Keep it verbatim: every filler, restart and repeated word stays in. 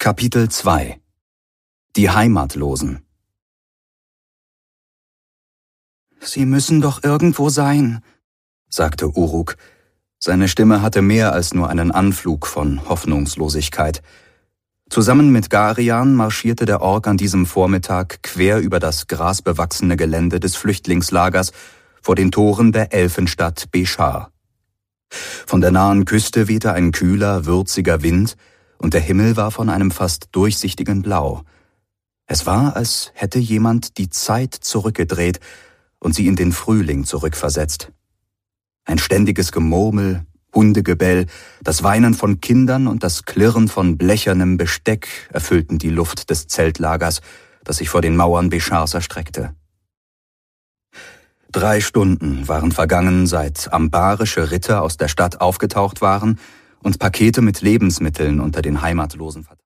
Kapitel zwei. Die Heimatlosen. »Sie müssen doch irgendwo sein«, sagte Uruk. Seine Stimme hatte mehr als nur einen Anflug von Hoffnungslosigkeit. Zusammen mit Garian marschierte der Ork an diesem Vormittag quer über das grasbewachsene Gelände des Flüchtlingslagers vor den Toren der Elfenstadt Beshar. Von der nahen Küste wehte ein kühler, würziger Wind, und der Himmel war von einem fast durchsichtigen Blau. Es war, als hätte jemand die Zeit zurückgedreht und sie in den Frühling zurückversetzt. Ein ständiges Gemurmel, Hundegebell, das Weinen von Kindern und das Klirren von blechernem Besteck erfüllten die Luft des Zeltlagers, das sich vor den Mauern Beshars erstreckte. Drei Stunden waren vergangen, seit ambarische Ritter aus der Stadt aufgetaucht waren und Pakete mit Lebensmitteln unter den Heimatlosen verteilt.